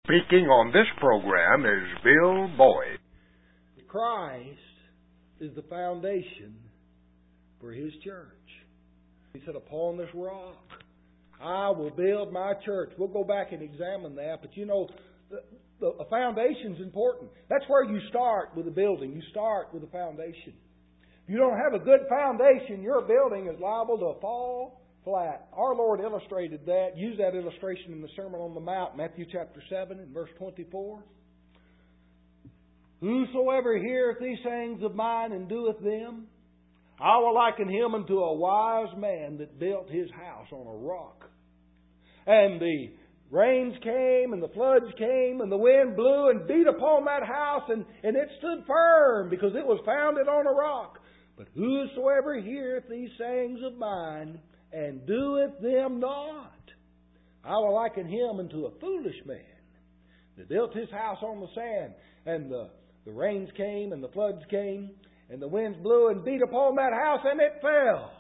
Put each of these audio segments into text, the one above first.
Speaking on this program is Bill Boyd. Christ is the foundation for His church. He said, upon this rock, I will build my church. We'll go back and examine that. But you know, the foundation's important. That's where you start with a building. You start with a foundation. If you don't have a good foundation, your building is liable to fall flat. Our Lord illustrated that, used that illustration in the Sermon on the Mount, Matthew chapter 7 and verse 24. Whosoever heareth these sayings of mine and doeth them, I will liken him unto a wise man that built his house on a rock. And the rains came, and the floods came, and the wind blew and beat upon that house, and it stood firm, because it was founded on a rock. But whosoever heareth these sayings of mine, and doeth them not, I will liken him unto a foolish man that built his house on the sand. And the rains came, and the floods came, and the winds blew and beat upon that house, and it fell.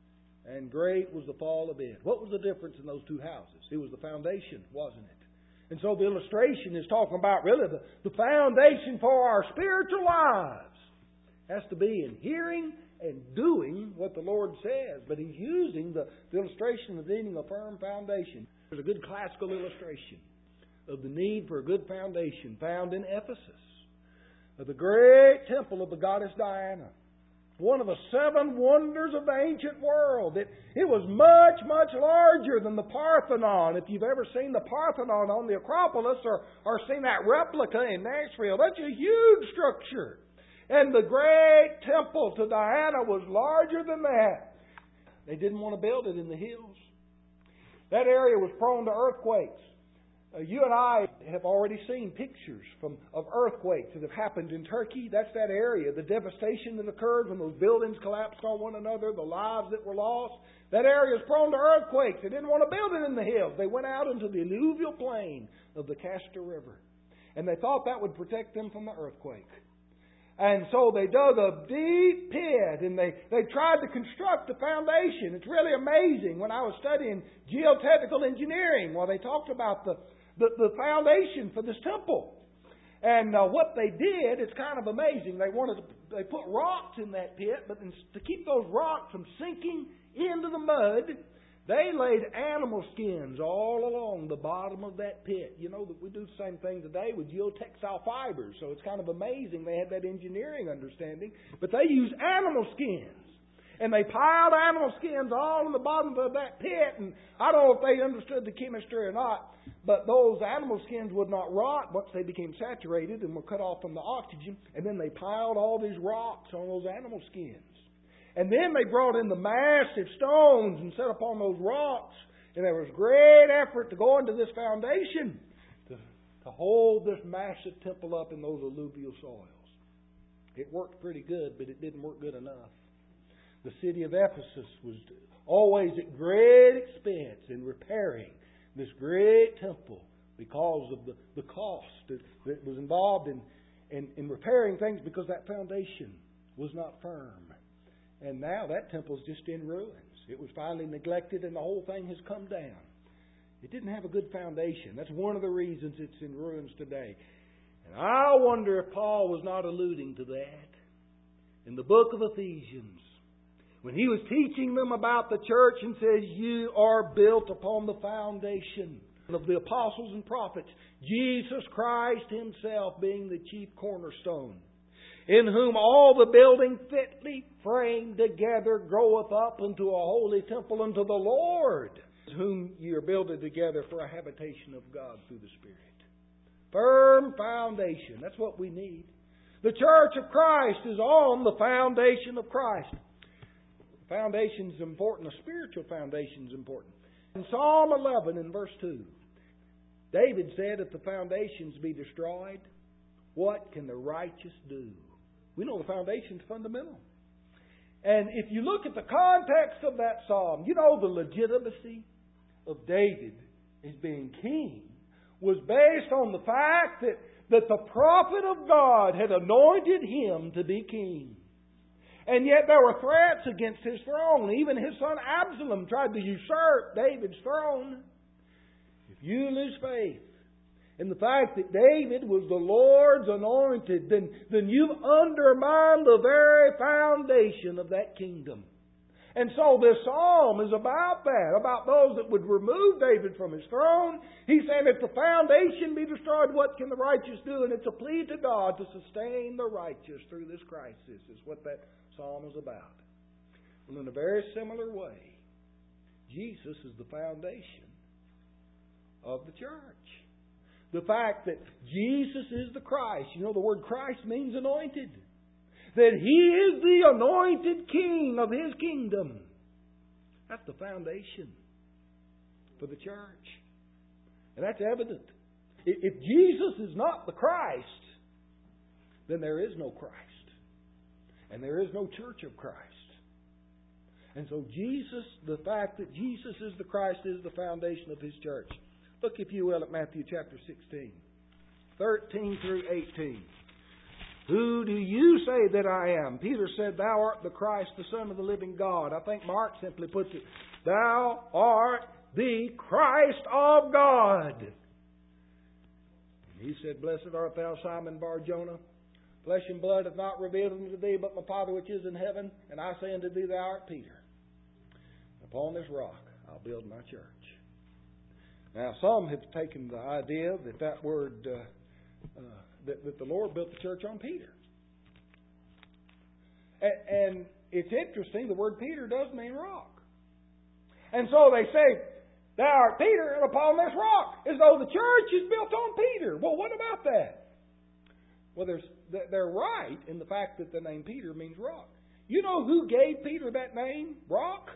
And great was the fall of it. What was the difference in those two houses? It was the foundation, wasn't it? And so the illustration is talking about really the foundation for our spiritual lives has to be in hearing and doing what the Lord says. But He's using the illustration of needing a firm foundation. There's a good classical illustration of the need for a good foundation found in Ephesus, of the great temple of the goddess Diana. One of the 7 wonders of the ancient world. It was much, much larger than the Parthenon. If you've ever seen the Parthenon on the Acropolis or seen that replica in Nashville, that's a huge structure. And the great temple to Diana was larger than that. They didn't want to build it in the hills. That area was prone to earthquakes. You and I have already seen pictures of earthquakes that have happened in Turkey. That's that area. The devastation that occurred when those buildings collapsed on one another, the lives that were lost. That area is prone to earthquakes. They didn't want to build it in the hills. They went out into the alluvial plain of the Castor River. And they thought that would protect them from the earthquake. And so they dug a deep pit and they tried to construct a foundation. It's really amazing. When I was studying geotechnical engineering, they talked about the foundation for this temple. And what they did, it's kind of amazing. They put rocks in that pit, but to keep those rocks from sinking into the mud, they laid animal skins all along the bottom of that pit. You know that we do the same thing today with geotextile fibers. So it's kind of amazing they had that engineering understanding. But they used animal skins. And they piled animal skins all in the bottom of that pit. And I don't know if they understood the chemistry or not, but those animal skins would not rot once they became saturated and were cut off from the oxygen. And then they piled all these rocks on those animal skins. And then they brought in the massive stones and set upon those rocks. And there was great effort to go into this foundation to hold this massive temple up in those alluvial soils. It worked pretty good, but it didn't work good enough. The city of Ephesus was always at great expense in repairing this great temple because of the cost that was involved in repairing things, because that foundation was not firm. And now that temple's just in ruins. It was finally neglected and the whole thing has come down. It didn't have a good foundation. That's one of the reasons it's in ruins today. And I wonder if Paul was not alluding to that in the book of Ephesians, when he was teaching them about the church and says, you are built upon the foundation of the apostles and prophets, Jesus Christ Himself being the chief cornerstone, in whom all the building fitly framed together groweth up into a holy temple unto the Lord, whom ye are builded together for a habitation of God through the Spirit. Firm foundation. That's what we need. The church of Christ is on the foundation of Christ. Foundation is important. A spiritual foundation is important. In Psalm 11 and verse 2, David said, if the foundations be destroyed, what can the righteous do? We know the foundation is fundamental. And if you look at the context of that psalm, you know the legitimacy of David as being king was based on the fact that the prophet of God had anointed him to be king. And yet there were threats against his throne. Even his son Absalom tried to usurp David's throne. If you lose faith and the fact that David was the Lord's anointed, then you've undermined the very foundation of that kingdom. And so this psalm is about that, about those that would remove David from his throne. He's saying if the foundation be destroyed, what can the righteous do? And it's a plea to God to sustain the righteous through this crisis, is what that psalm is about. Well, in a very similar way, Jesus is the foundation of the church. The fact that Jesus is the Christ. You know, the word Christ means anointed. That He is the anointed King of His kingdom. That's the foundation for the church. And that's evident. If Jesus is not the Christ, then there is no Christ. And there is no church of Christ. And so Jesus, the fact that Jesus is the Christ, is the foundation of His church. Look, if you will, at Matthew chapter 16, 13 through 18. Who do you say that I am? Peter said, Thou art the Christ, the Son of the living God. I think Mark simply puts it, Thou art the Christ of God. And he said, Blessed art thou, Simon Bar-Jonah. Flesh and blood hath not revealed unto thee, but my Father which is in heaven. And I say unto thee, Thou art Peter. Upon this rock I'll build my church. Now, some have taken the idea that word... that the Lord built the church on Peter. And it's interesting, the word Peter does mean rock. And so they say, Thou art Peter, and upon this rock, as though the church is built on Peter. Well, what about that? Well, they're right in the fact that the name Peter means rock. You know who gave Peter that name, rock?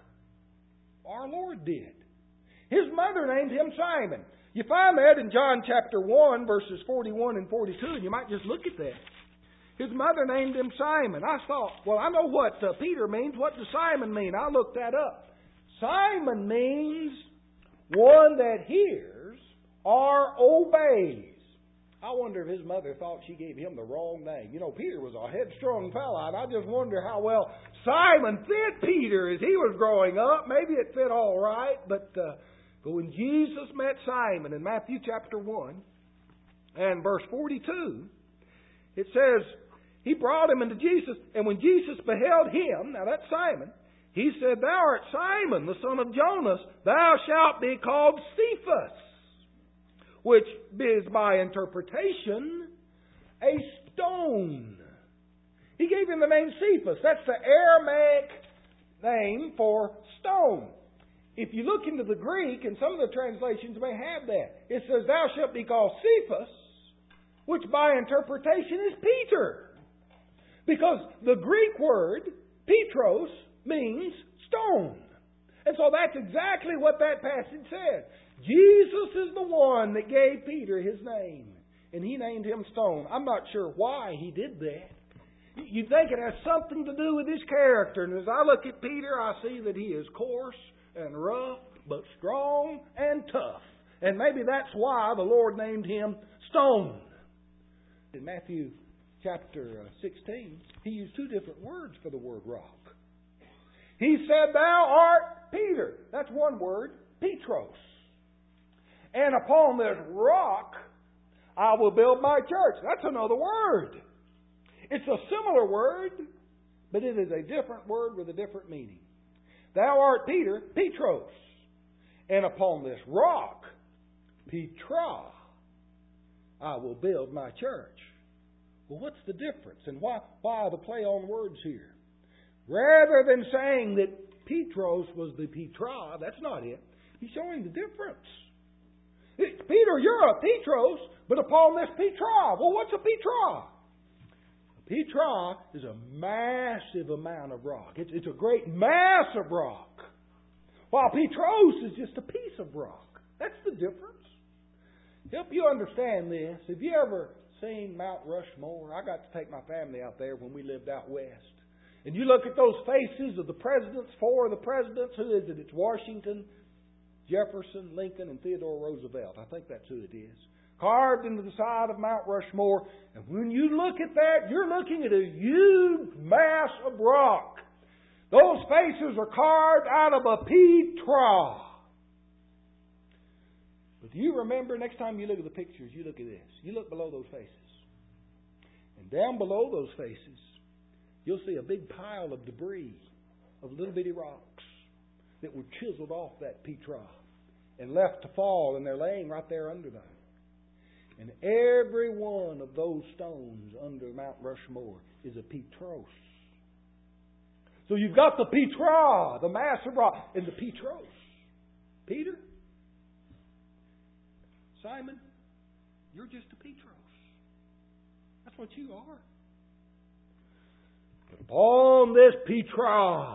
Our Lord did. His mother named him Simon. You find that in John chapter 1, verses 41 and 42, and you might just look at that. His mother named him Simon. I thought, well, I know what Peter means. What does Simon mean? I looked that up. Simon means one that hears or obeys. I wonder if his mother thought she gave him the wrong name. You know, Peter was a headstrong fellow, and I just wonder how well Simon fit Peter as he was growing up. Maybe it fit all right, but when Jesus met Simon in Matthew chapter 1 and verse 42, it says, He brought him unto Jesus, and when Jesus beheld him, now that's Simon, He said, Thou art Simon, the son of Jonas, thou shalt be called Cephas, which is by interpretation a stone. He gave him the name Cephas. That's the Aramaic name for stone. If you look into the Greek, and some of the translations may have that, it says, Thou shalt be called Cephas, which by interpretation is Peter. Because the Greek word, Petros, means stone. And so that's exactly what that passage said. Jesus is the one that gave Peter his name. And He named him Stone. I'm not sure why He did that. You'd think it has something to do with his character. And as I look at Peter, I see that he is coarse and rough, but strong and tough. And maybe that's why the Lord named him Stone. In Matthew chapter 16, He used two different words for the word rock. He said, Thou art Peter. That's one word, Petros. And upon this rock I will build my church. That's another word. It's a similar word, but it is a different word with a different meaning. Thou art Peter, Petros. And upon this rock, Petra, I will build my church. Well, what's the difference? And why the play on words here? Rather than saying that Petros was the Petra, that's not it. He's showing the difference. Peter, you're a Petros, but upon this Petra. Well, what's a Petra? A Petra is a massive amount of rock. It's a great mass of rock. While Petros is just a piece of rock. That's the difference. Help you understand this. Have you ever seen Mount Rushmore? I got to take my family out there when we lived out west. And you look at those faces of the presidents, four of the presidents. Who is it? It's Washington, Jefferson, Lincoln, and Theodore Roosevelt. I think that's who it is. Carved into the side of Mount Rushmore. And when you look at that, you're looking at a huge mass of rock. Those faces are carved out of a Petra. But But do you remember, next time you look at the pictures, you look at this. You look below those faces. And down below those faces, you'll see a big pile of debris, of little bitty rocks that were chiseled off that Petra and left to fall, and they're laying right there under them. And every one of those stones under Mount Rushmore is a Petros. So you've got the Petra, the mass of rock, and the Petros. Peter, Simon, you're just a Petros. That's what you are. But upon this Petra,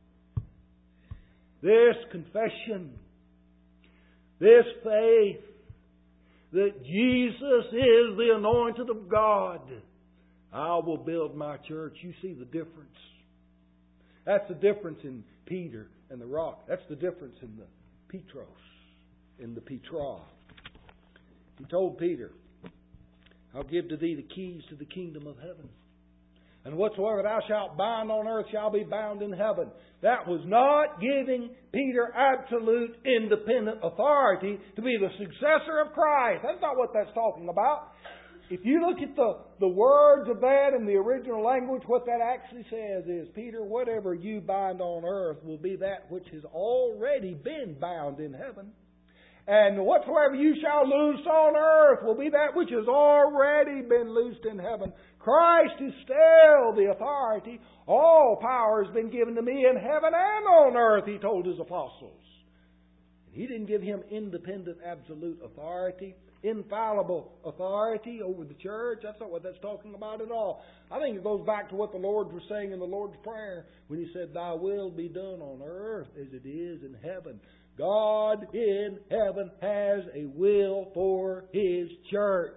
this confession, this faith that Jesus is the anointed of God, I will build my church. You see the difference. That's the difference in Peter and the rock. That's the difference in the Petros, in the Petra. He told Peter, I'll give to thee the keys to the kingdom of heaven. And whatsoever thou shalt bind on earth shall be bound in heaven. That was not giving Peter absolute independent authority to be the successor of Christ. That's not what that's talking about. If you look at the words of that in the original language, what that actually says is, Peter, whatever you bind on earth will be that which has already been bound in heaven. And whatsoever you shall loose on earth will be that which has already been loosed in heaven. Christ is still the authority. All power has been given to me in heaven and on earth, He told His apostles. He didn't give him independent, absolute authority, infallible authority over the church. That's not what that's talking about at all. I think it goes back to what the Lord was saying in the Lord's Prayer when He said, Thy will be done on earth as it is in heaven. God in heaven has a will for His church.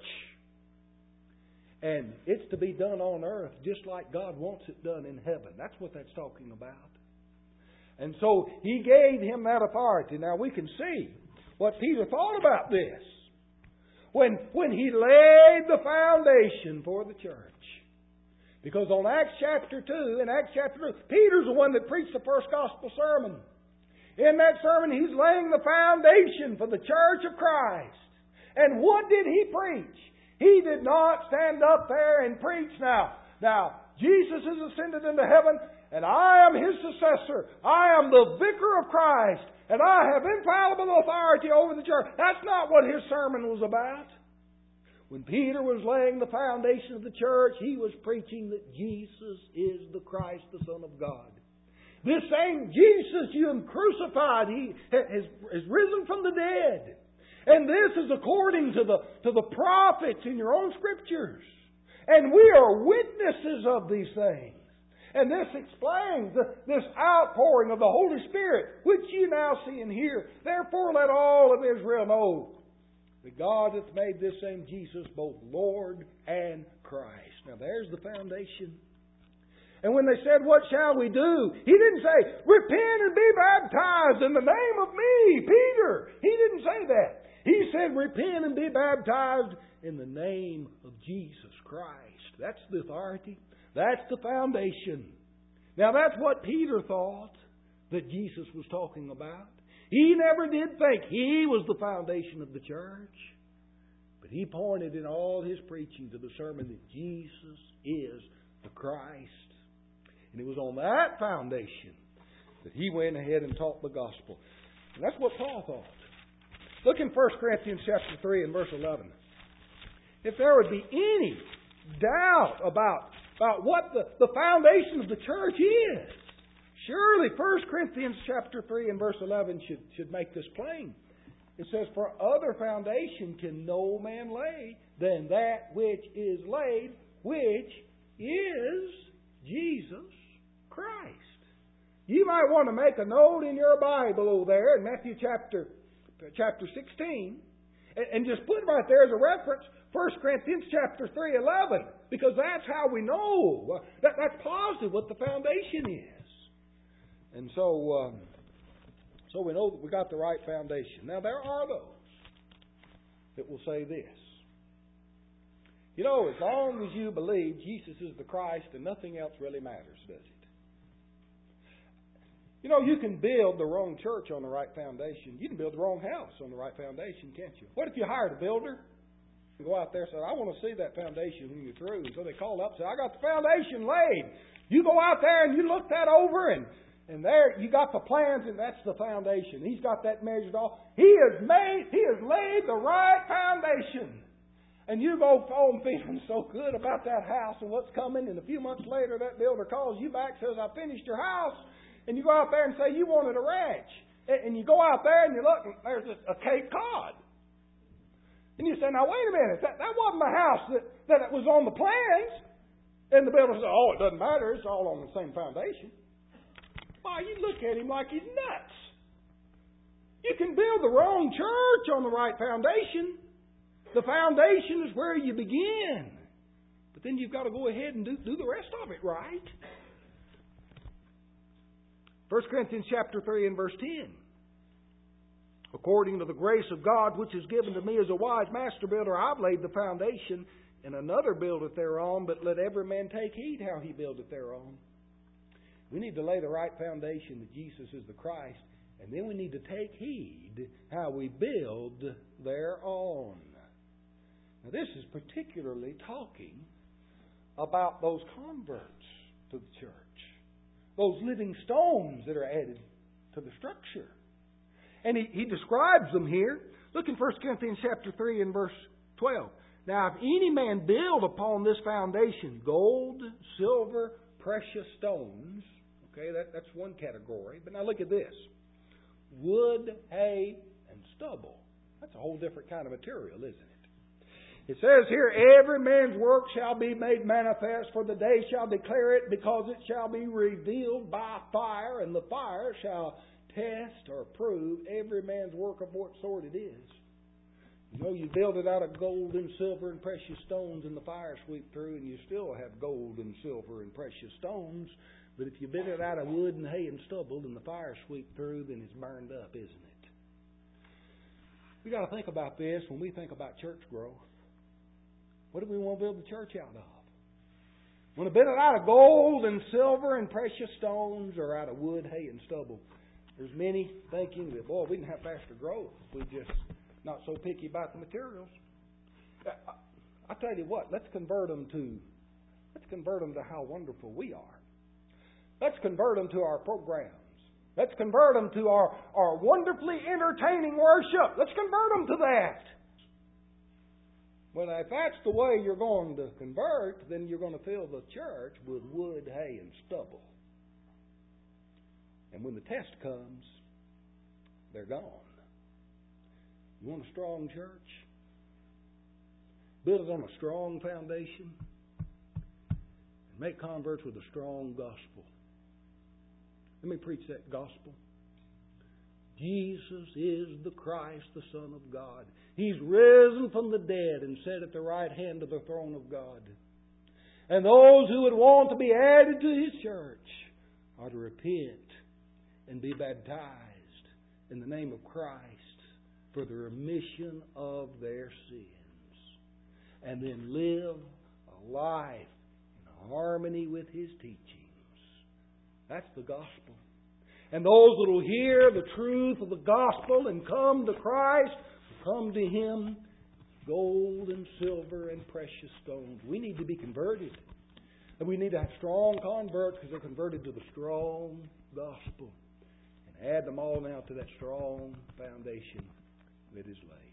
And it's to be done on earth just like God wants it done in heaven. That's what that's talking about. And so He gave him that authority. Now we can see what Peter thought about this. When he laid the foundation for the church. Because on Acts chapter 2, Peter's the one that preached the first gospel sermon. In that sermon, he's laying the foundation for the church of Christ. And what did he preach? He did not stand up there and preach now. Now, Jesus is ascended into heaven, and I am His successor. I am the vicar of Christ, and I have infallible authority over the church. That's not what his sermon was about. When Peter was laying the foundation of the church, he was preaching that Jesus is the Christ, the Son of God. This same Jesus you have crucified, He has risen from the dead. And this is according to the prophets in your own Scriptures. And we are witnesses of these things. And this explains this outpouring of the Holy Spirit, which you now see and hear. Therefore let all of Israel know that God hath made this same Jesus both Lord and Christ. Now there's the foundation. And when they said, what shall we do? He didn't say, repent and be baptized in the name of me, Peter. He didn't say that. He said, repent and be baptized in the name of Jesus Christ. That's the authority. That's the foundation. Now that's what Peter thought that Jesus was talking about. He never did think he was the foundation of the church. But he pointed in all his preaching to the sermon that Jesus is the Christ. And it was on that foundation that he went ahead and taught the gospel. And that's what Paul thought. Look in 1 Corinthians chapter 3 and verse 11. If there would be any doubt about what the foundation of the church is, surely 1 Corinthians chapter 3 and verse 11 should make this plain. It says, for other foundation can no man lay than that which is laid, which is Jesus Christ. You might want to make a note in your Bible over there in Matthew chapter 16 and just put right there as a reference 1 Corinthians chapter 3:11, because that's how we know. That's positive what the foundation is. And so we know that we got the right foundation. Now there are those that will say this. You know, as long as you believe Jesus is the Christ, and nothing else really matters, does it? You know, you can build the wrong church on the right foundation. You can build the wrong house on the right foundation, can't you? What if you hired a builder? You go out there and say, I want to see that foundation when you're through. So they call up and say, I got the foundation laid. You go out there and you look that over, and there you got the plans, and that's the foundation. He's got that measured off. He has laid the right foundation. And you go home feeling so good about that house and what's coming, and a few months later that builder calls you back and says, I finished your house. And you go out there and say you wanted a ranch. And you go out there and you look, and there's a Cape Cod. And you say, now wait a minute, that wasn't the house that was on the plans. And the builder says, oh, it doesn't matter, it's all on the same foundation. Why, you look at him like he's nuts. You can build the wrong church on the right foundation. The foundation is where you begin. But then you've got to go ahead and do the rest of it right. 1 Corinthians chapter 3 and verse 10. According to the grace of God which is given to me as a wise master builder, I've laid the foundation, and another buildeth thereon, but let every man take heed how he buildeth thereon. We need to lay the right foundation that Jesus is the Christ, and then we need to take heed how we build thereon. Now this is particularly talking about those converts to the church. Those living stones that are added to the structure. And he describes them here. Look in 1 Corinthians chapter 3 and verse 12. Now, if any man build upon this foundation gold, silver, precious stones, okay, that's one category. But now look at this. Wood, hay, and stubble. That's a whole different kind of material, isn't it? It says here, every man's work shall be made manifest, for the day shall declare it, because it shall be revealed by fire, and the fire shall test or prove every man's work of what sort it is. You know, you build it out of gold and silver and precious stones, and the fire sweep through, and you still have gold and silver and precious stones. But if you build it out of wood and hay and stubble, and the fire sweep through, then it's burned up, isn't it? We've got to think about this when we think about church growth. What do we want to build the church out of? Want to build it out of gold and silver and precious stones, or out of wood, hay, and stubble? There's many thinking that, boy, we can have faster growth if we just not so picky about the materials. I tell you what, let's convert them to how wonderful we are. Let's convert them to our programs. Let's convert them to our wonderfully entertaining worship. Let's convert them to that. Well, if that's the way you're going to convert, then you're going to fill the church with wood, hay, and stubble. And when the test comes, they're gone. You want a strong church? Build it on a strong foundation. And make converts with a strong gospel. Let me preach that gospel. Jesus is the Christ, the Son of God. He's risen from the dead and sat at the right hand of the throne of God. And those who would want to be added to His church are to repent and be baptized in the name of Christ for the remission of their sins. And then live a life in harmony with His teachings. That's the gospel. And those that will hear the truth of the gospel and come to Christ, come to Him, gold and silver and precious stones. We need to be converted. And we need to have strong converts because they're converted to the strong gospel. And add them all now to that strong foundation that is laid.